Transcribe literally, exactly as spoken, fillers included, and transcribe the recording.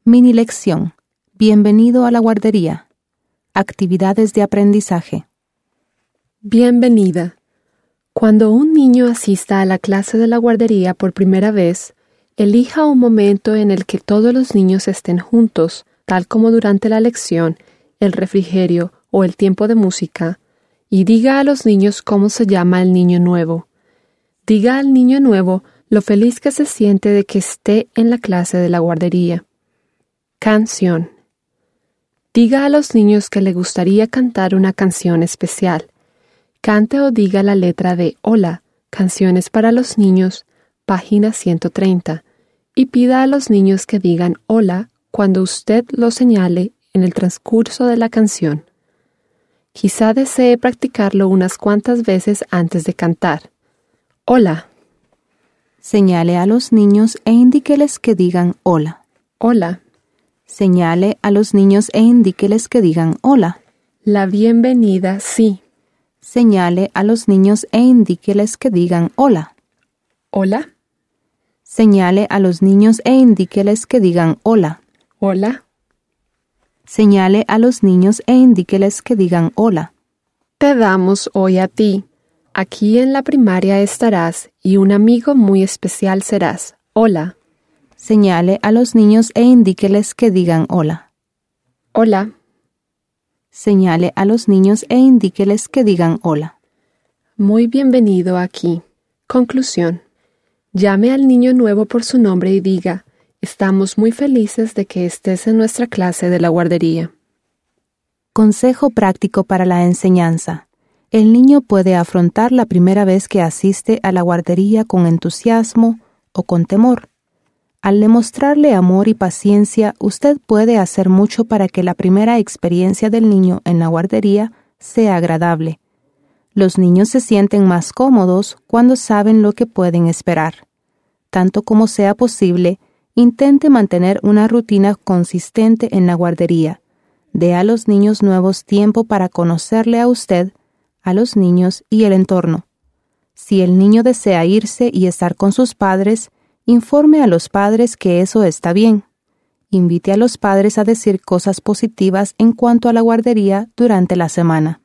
Mini lección. Bienvenido a la guardería. Actividades de aprendizaje. Bienvenida. Cuando un niño asista a la clase de la guardería por primera vez, elija un momento en el que todos los niños estén juntos, tal como durante la lección, el refrigerio o el tiempo de música, y diga a los niños cómo se llama el niño nuevo. Diga al niño nuevo lo feliz que se siente de que esté en la clase de la guardería. Canción. Diga a los niños que le gustaría cantar una canción especial. Cante o diga la letra de Hola, Canciones para los Niños, página ciento treinta, y pida a los niños que digan Hola cuando usted lo señale en el transcurso de la canción. Quizá desee practicarlo unas cuantas veces antes de cantar. Hola. Señale a los niños e indíqueles que digan hola. Hola. Señale a los niños e indíqueles que digan hola. La bienvenida, sí. Señale a los niños e indíqueles que digan hola. Hola. Señale a los niños e indíqueles que digan hola. Hola. Señale a los niños e indíqueles que digan hola. Te damos hoy a ti. Aquí en la primaria estarás y un amigo muy especial serás. Hola. Señale a los niños e indíqueles que digan hola. Hola. Señale a los niños e indíqueles que digan hola. Muy bienvenido aquí. Conclusión. Llame al niño nuevo por su nombre y diga, estamos muy felices de que estés en nuestra clase de la guardería. Consejo práctico para la enseñanza. El niño puede afrontar la primera vez que asiste a la guardería con entusiasmo o con temor. Al demostrarle amor y paciencia, usted puede hacer mucho para que la primera experiencia del niño en la guardería sea agradable. Los niños se sienten más cómodos cuando saben lo que pueden esperar. Tanto como sea posible, intente mantener una rutina consistente en la guardería. Dé a los niños nuevos tiempo para conocerle a usted, a los niños y el entorno. Si el niño desea irse y estar con sus padres, informe a los padres que eso está bien. Invite a los padres a decir cosas positivas en cuanto a la guardería durante la semana.